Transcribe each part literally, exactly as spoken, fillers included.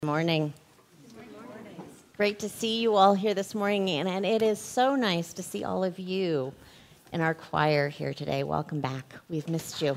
Morning. Great to see you all here this morning, and, and it is so nice to see all of you in our choir here today. Welcome back. We've missed you.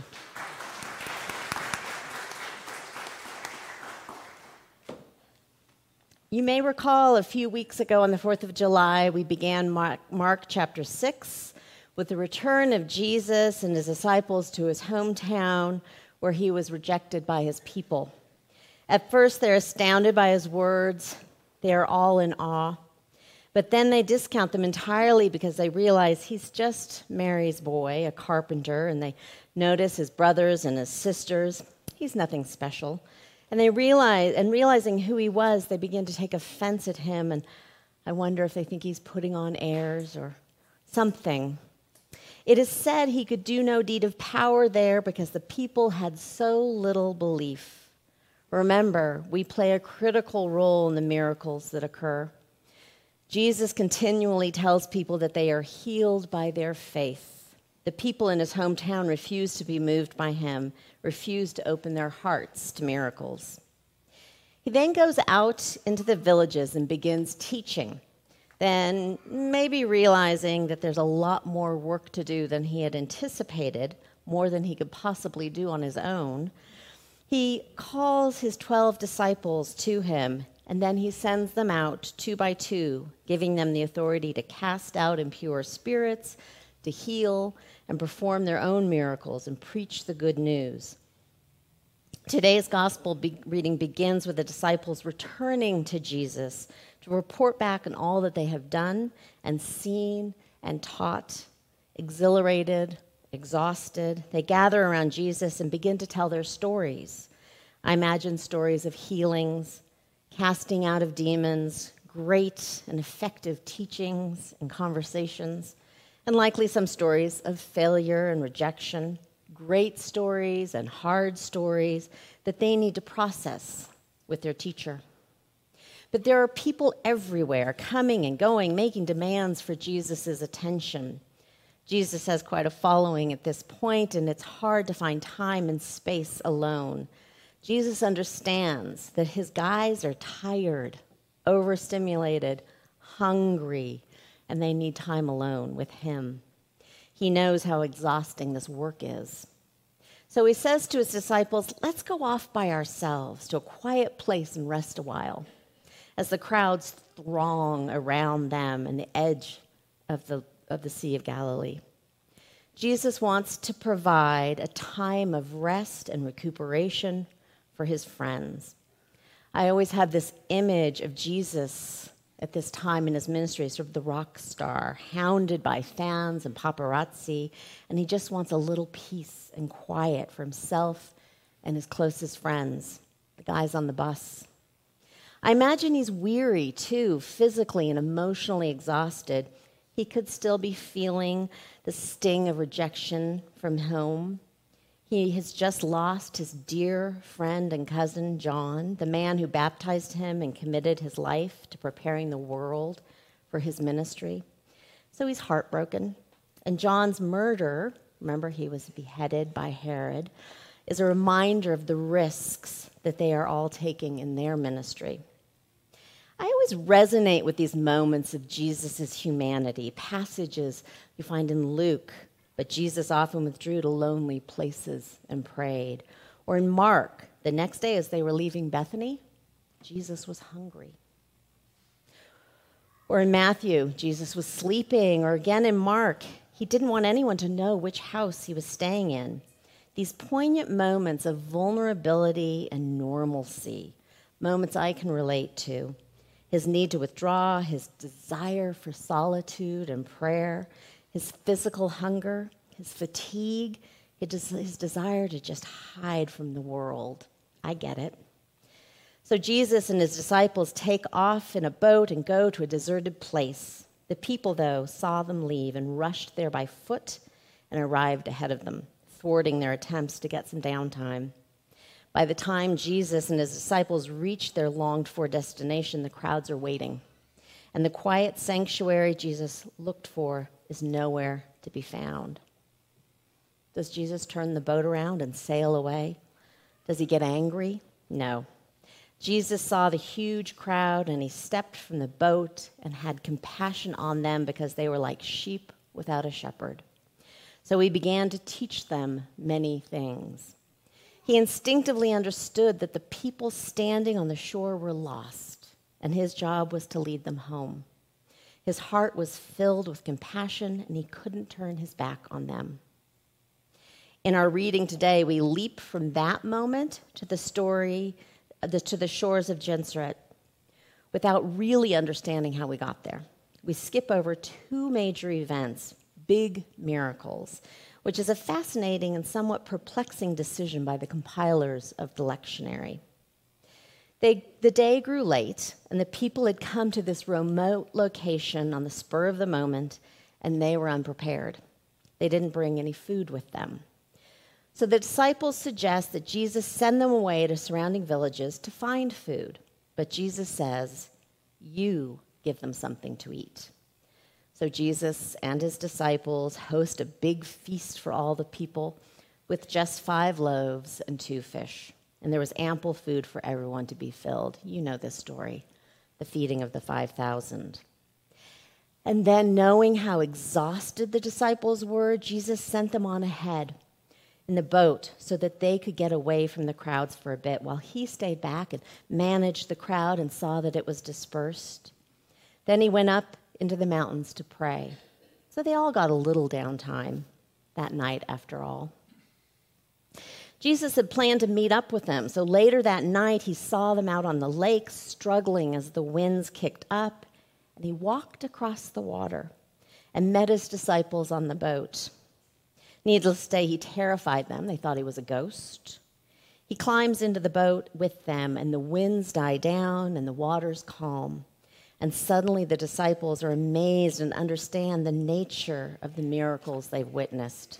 You may recall a few weeks ago on the fourth of July, we began Mark, Mark chapter six with the return of Jesus and his disciples to his hometown where he was rejected by his people. At first, they're astounded by his words. They are all in awe. But then they discount them entirely because they realize he's just Mary's boy, a carpenter, and they notice his brothers and his sisters. He's nothing special. And they realize, and realizing who he was, they begin to take offense at him, and I wonder if they think he's putting on airs or something. It is said he could do no deed of power there because the people had so little belief. Remember, we play a critical role in the miracles that occur. Jesus continually tells people that they are healed by their faith. The people in his hometown refuse to be moved by him, refuse to open their hearts to miracles. He then goes out into the villages and begins teaching, then maybe realizing that there's a lot more work to do than he had anticipated, more than he could possibly do on his own. He calls his twelve disciples to him, and then he sends them out two by two, giving them the authority to cast out impure spirits, to heal, and perform their own miracles and preach the good news. Today's gospel be- reading begins with the disciples returning to Jesus to report back on all that they have done and seen and taught, exhilarated, exhausted. They gather around Jesus and begin to tell their stories. I imagine stories of healings, casting out of demons, great and effective teachings and conversations, and likely some stories of failure and rejection, great stories and hard stories that they need to process with their teacher. But there are people everywhere coming and going, making demands for Jesus' attention. Jesus has quite a following at this point, and it's hard to find time and space alone. Jesus understands that his guys are tired, overstimulated, hungry, and they need time alone with him. He knows how exhausting this work is. So he says to his disciples, let's go off by ourselves to a quiet place and rest a while, as the crowds throng around them and the edge of the of the Sea of Galilee. Jesus wants to provide a time of rest and recuperation for his friends. I always have this image of Jesus at this time in his ministry, sort of the rock star, hounded by fans and paparazzi, and he just wants a little peace and quiet for himself and his closest friends, the guys on the bus. I imagine he's weary, too, physically and emotionally exhausted. He could still be feeling the sting of rejection from home. He has just lost his dear friend and cousin, John, the man who baptized him and committed his life to preparing the world for his ministry. So he's heartbroken. And John's murder, remember he was beheaded by Herod, is a reminder of the risks that they are all taking in their ministry. I always resonate with these moments of Jesus' humanity, passages you find in Luke, but Jesus often withdrew to lonely places and prayed. Or in Mark, the next day as they were leaving Bethany, Jesus was hungry. Or in Matthew, Jesus was sleeping. Or again in Mark, he didn't want anyone to know which house he was staying in. These poignant moments of vulnerability and normalcy, moments I can relate to. His need to withdraw, his desire for solitude and prayer, his physical hunger, his fatigue, his desire to just hide from the world. I get it. So Jesus and his disciples take off in a boat and go to a deserted place. The people, though, saw them leave and rushed there by foot and arrived ahead of them, thwarting their attempts to get some downtime. By the time Jesus and his disciples reach their longed-for destination, the crowds are waiting. And the quiet sanctuary Jesus looked for is nowhere to be found. Does Jesus turn the boat around and sail away? Does he get angry? No. Jesus saw the huge crowd, and he stepped from the boat and had compassion on them because they were like sheep without a shepherd. So he began to teach them many things. He instinctively understood that the people standing on the shore were lost, and his job was to lead them home. His heart was filled with compassion, and he couldn't turn his back on them. In our reading today, we leap from that moment to the story, to the shores of Gennesaret, without really understanding how we got there. We skip over two major events, big miracles, which is a fascinating and somewhat perplexing decision by the compilers of the lectionary. They, the day grew late, and the people had come to this remote location on the spur of the moment, and they were unprepared. They didn't bring any food with them. So the disciples suggest that Jesus send them away to surrounding villages to find food. But Jesus says, you give them something to eat. So Jesus and his disciples host a big feast for all the people with just five loaves and two fish. And there was ample food for everyone to be filled. You know this story, the feeding of the five thousand. And then, knowing how exhausted the disciples were, Jesus sent them on ahead in the boat so that they could get away from the crowds for a bit while he stayed back and managed the crowd and saw that it was dispersed. Then he went up into the mountains to pray. So they all got a little downtime that night after all. Jesus had planned to meet up with them, so later that night he saw them out on the lake struggling as the winds kicked up, and he walked across the water and met his disciples on the boat. Needless to say, he terrified them. They thought he was a ghost. He climbs into the boat with them, and the winds die down and the waters calm. And suddenly the disciples are amazed and understand the nature of the miracles they've witnessed.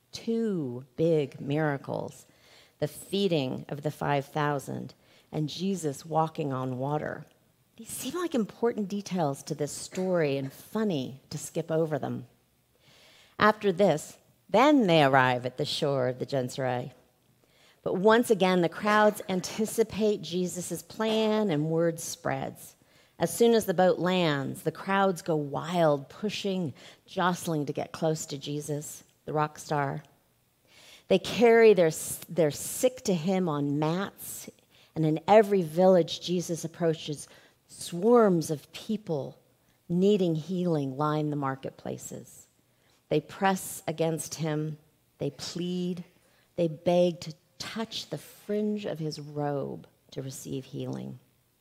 Two big miracles, the feeding of the five thousand and Jesus walking on water. These seem like important details to this story and funny to skip over them. After this, then they arrive at the shore of the Gennesaret. But once again, the crowds anticipate Jesus' plan and word spreads. As soon as the boat lands, the crowds go wild, pushing, jostling to get close to Jesus, the rock star. They carry their, their sick to him on mats, and in every village Jesus approaches, swarms of people needing healing line the marketplaces. They press against him, they plead, they beg to touch the fringe of his robe to receive healing.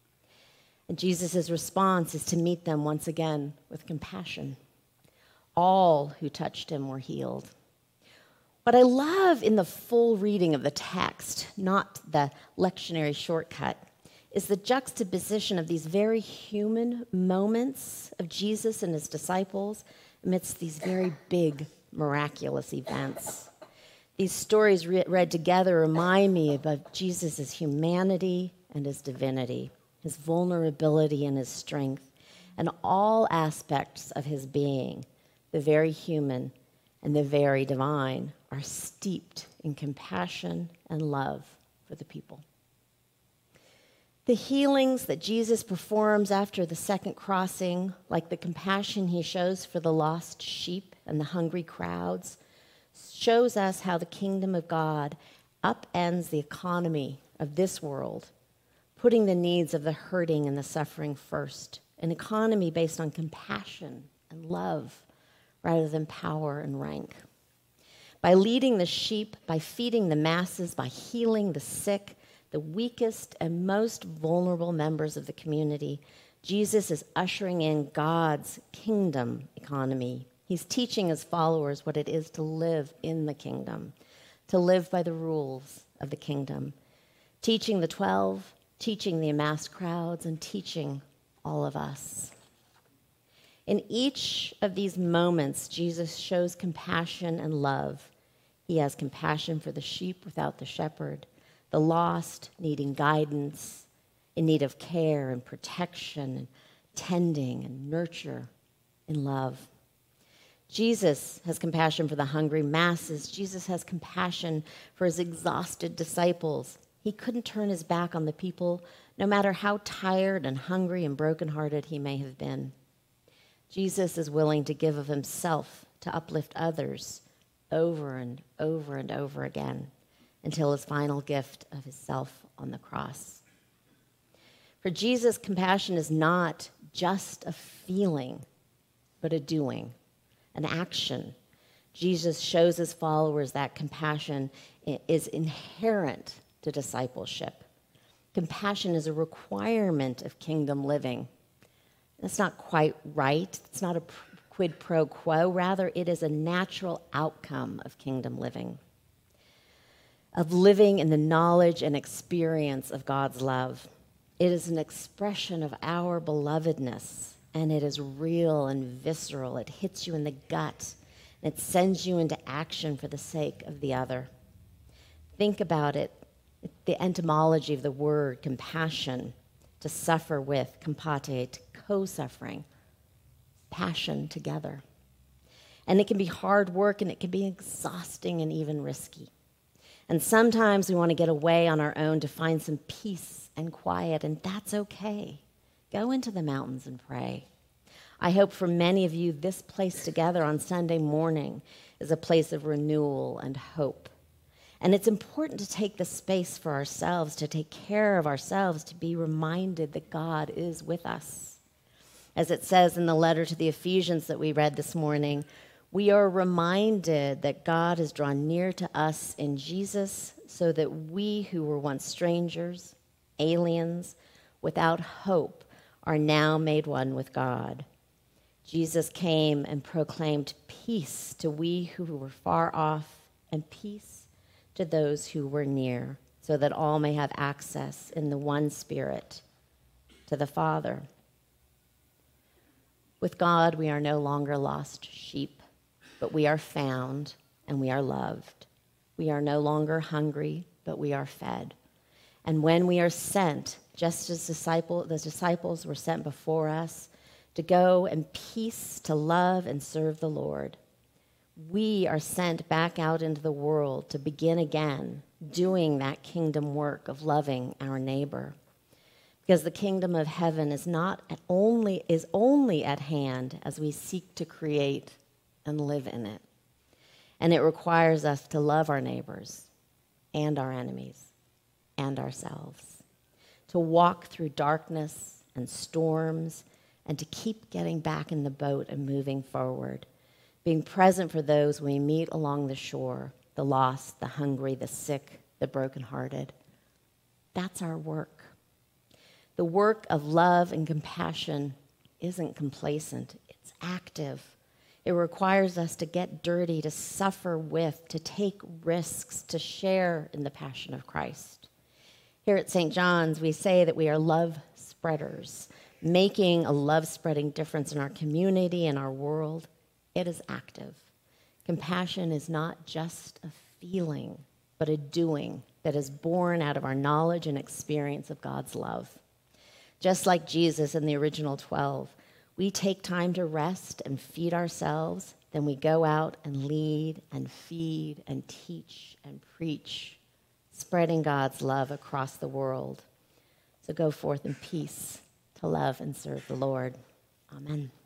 And Jesus' response is to meet them once again with compassion. All who touched him were healed. What I love in the full reading of the text, not the lectionary shortcut, is the juxtaposition of these very human moments of Jesus and his disciples amidst these very big, miraculous events. These stories re- read together remind me of Jesus' humanity and his divinity, his vulnerability and his strength, and all aspects of his being, the very human and the very divine, are steeped in compassion and love for the people. The healings that Jesus performs after the second crossing, like the compassion he shows for the lost sheep and the hungry crowds, shows us how the kingdom of God upends the economy of this world, putting the needs of the hurting and the suffering first, an economy based on compassion and love rather than power and rank. By leading the sheep, by feeding the masses, by healing the sick, the weakest and most vulnerable members of the community, Jesus is ushering in God's kingdom economy. He's teaching his followers what it is to live in the kingdom, to live by the rules of the kingdom, teaching the twelve, teaching the amassed crowds, and teaching all of us. In each of these moments, Jesus shows compassion and love. He has compassion for the sheep without the shepherd, the lost needing guidance, in need of care and protection and tending and nurture in love. Jesus has compassion for the hungry masses. Jesus has compassion for his exhausted disciples. He couldn't turn his back on the people no matter how tired and hungry and brokenhearted he may have been. Jesus is willing to give of himself to uplift others over and over and over again until his final gift of his self on the cross. For Jesus, compassion is not just a feeling, but a doing, an action. Jesus shows his followers that compassion is inherent to discipleship. Compassion is a requirement of kingdom living. That's not quite right. It's not a quid pro quo. Rather, it is a natural outcome of kingdom living, of living in the knowledge and experience of God's love. It is an expression of our belovedness, and it is real and visceral. It hits you in the gut, and it sends you into action for the sake of the other. Think about it, the etymology of the word compassion, to suffer with, compate, to co-suffering, passion together. And it can be hard work, and it can be exhausting and even risky. And sometimes we want to get away on our own to find some peace and quiet, and that's okay. Go into the mountains and pray. I hope for many of you, this place together on Sunday morning is a place of renewal and hope. And it's important to take the space for ourselves, to take care of ourselves, to be reminded that God is with us. As it says in the letter to the Ephesians that we read this morning, we are reminded that God has drawn near to us in Jesus so that we who were once strangers, aliens, without hope, are now made one with God. Jesus came and proclaimed peace to we who were far off and peace to those who were near, so that all may have access in the one Spirit to the Father. With God, we are no longer lost sheep, but we are found and we are loved. We are no longer hungry, but we are fed. And when we are sent, just as disciple, the disciples were sent before us, to go in peace, to love and serve the Lord, we are sent back out into the world to begin again doing that kingdom work of loving our neighbor. Because the kingdom of heaven is not at only is only at hand as we seek to create and live in it. And it requires us to love our neighbors and our enemies and ourselves, to walk through darkness and storms and to keep getting back in the boat and moving forward, being present for those we meet along the shore, the lost, the hungry, the sick, the brokenhearted. That's our work. The work of love and compassion isn't complacent. It's active. It requires us to get dirty, to suffer with, to take risks, to share in the passion of Christ. Here at Saint John's, we say that we are love spreaders, making a love-spreading difference in our community and our world. It is active. Compassion is not just a feeling, but a doing that is born out of our knowledge and experience of God's love. Just like Jesus and the original twelve, we take time to rest and feed ourselves, then we go out and lead and feed and teach and preach, spreading God's love across the world. So go forth in peace to love and serve the Lord. Amen.